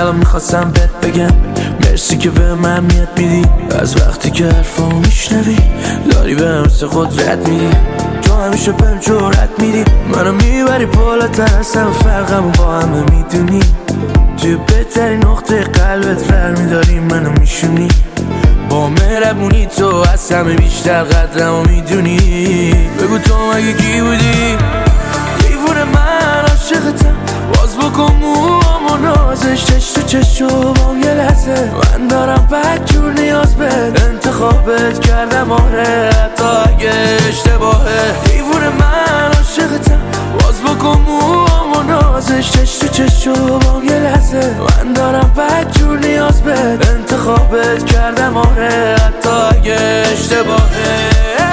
الان میخواستم بهت بگم مرسی که به من میاد میدی، از وقتی که حرفامو میشنوی داری به مثل خود رد میدی. تو همیشه بهم جرأت میدی، منو میبری بالاتر از همه، فرقمو با همه میدونی. توی بهترین نقطه قلبت فرمیداری منو میشونی. با مهربونی تو از همه بیشتر قدرمو میدونی. بگو تو مگه کی بودی؟ دیوونه من عاشقتم، باز بکن موامو نازش، چش تو چشو بام یه لحظه. من دارم بدجور نیاز بهت، انتخابت کردم آره حتی اگه اشتباهه. دیوونه من عاشقتم، باز بکن موامو نازش، چش تو چشو بام یه لحظه. من دارم بدجور نیاز بهت، انتخابت کردم آره حتی اگه اشتباهه.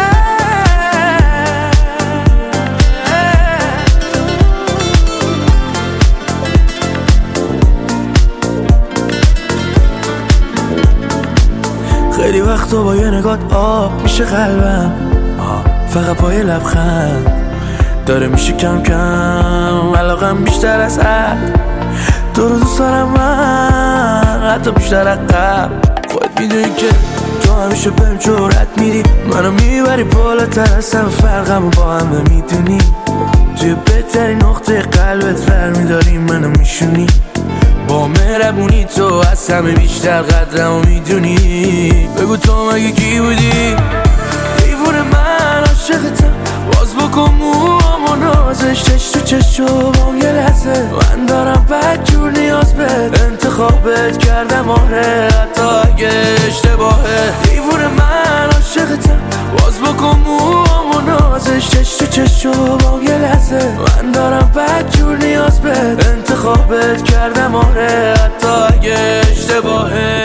خیلی وقتا با یه نگات آب میشه قلبم، فقط با یه لبخند داره میشه کم کم علاقم بیشتر از حد. تو رو دوست دارم من حتی بیشتر از قبل. خودت میدونی که تو همیشه بهم جرأت میدی، منو میبری بالاتر از همه، فرقمو با همه میدونی. توی بهترین نقطه قلبت فرمیداری منو میشونی. با مهربونی تو از همه بیشتر قدرمو میدونی. بگو تو مگه کی بودی؟ دیوونه من عاشقتم، باز بکن موامو نازش، چش تو چشو بام یه لحظه. من دارم بدجور نیاز بهت، انتخابت کردم آره حتی اگه اشتباهه. دیوونه من عاشقتم، باز بکن موامو نازش، چش تو چشو بام یه لحظه. من دارم بدجور نیاز بهت، انتخابت کردم آره حتی اگه اشتباهه.